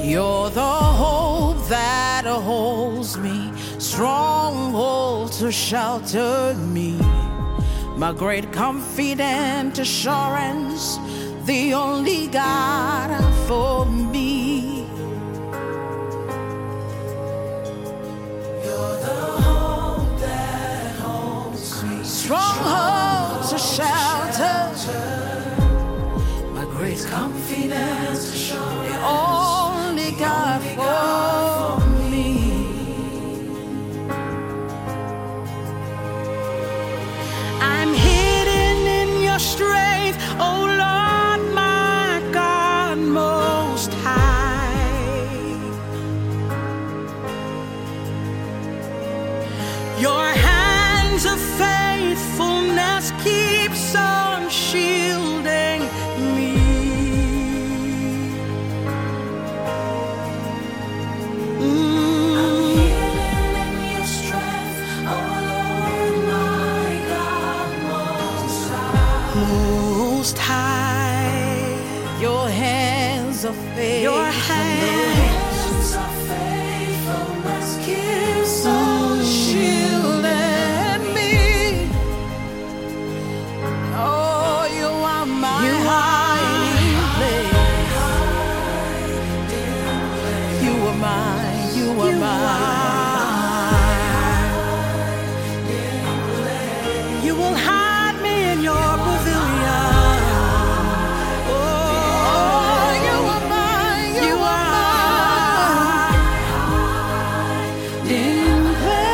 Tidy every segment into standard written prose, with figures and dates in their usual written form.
You're the hope that holds me, stronghold to shelter me, my great confident assurance, the only God for me. You're the hope that holds me, stronghold to shelter, my great confident assurance, the only God for me. I'm hidden in your strength, oh Lord, my God most high. Your hands of faithfulness keeps on shielding me. Most high, your hands of faith, your hands of faithfulness keeps on shielding me. Oh, you are my hiding place. You are mine. You are mine. You will hide me in your pavilion. Oh, you are mine. You are hiding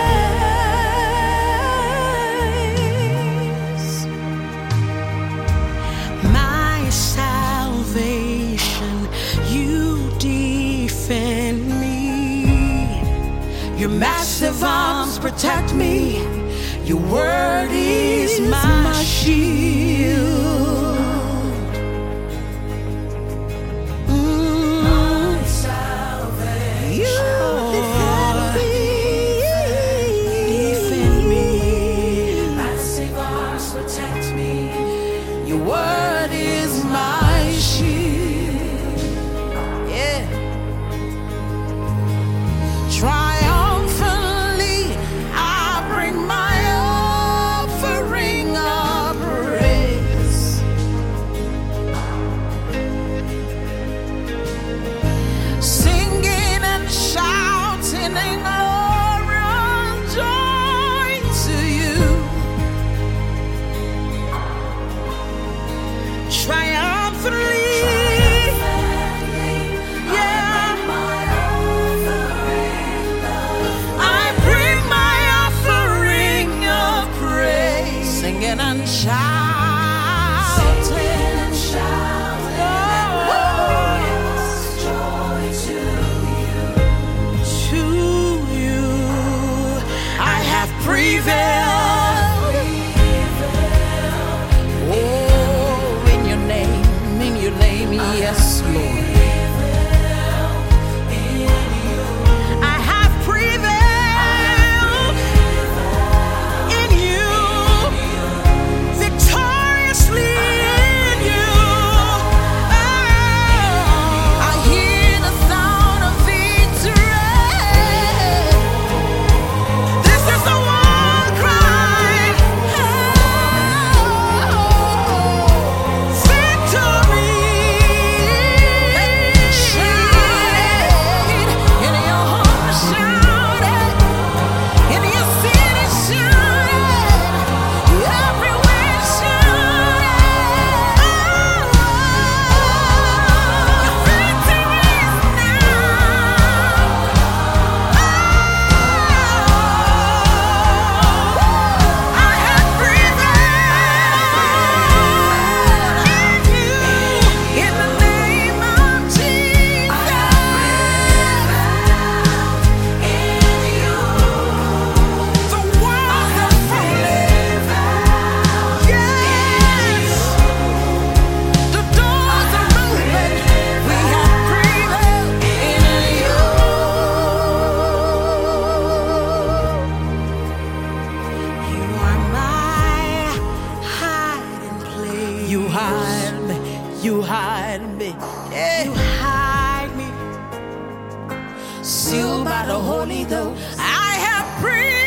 place. My salvation, you defend me. Your massive arms protect me. Your word is my shield. My salvation. You defend me. Massive arms protect me. Your word is my shield. Yeah. Triumphantly, I bring my offering of praise. Singing and shouting in glory and joy to you. Triumphantly, yeah, I bring my offering of praise, singing and shouting, joy to you. I have prevailed. Oh, in your name, yes, Lord. I have prevailed in you, victoriously in you. I hear the sound of victory. This is the war cry. Victory. Shout in your home, shout in your city, shout everywhere, shout. Your victory is now. I have prevailed in you, in the name of Jesus. The walls are falling. Yes, the doors are moving. We have prevailed in you. You are my hiding place. You hide me. You hide me. Yeah. You hide me sealed by the Holy Ghost. I have prayed.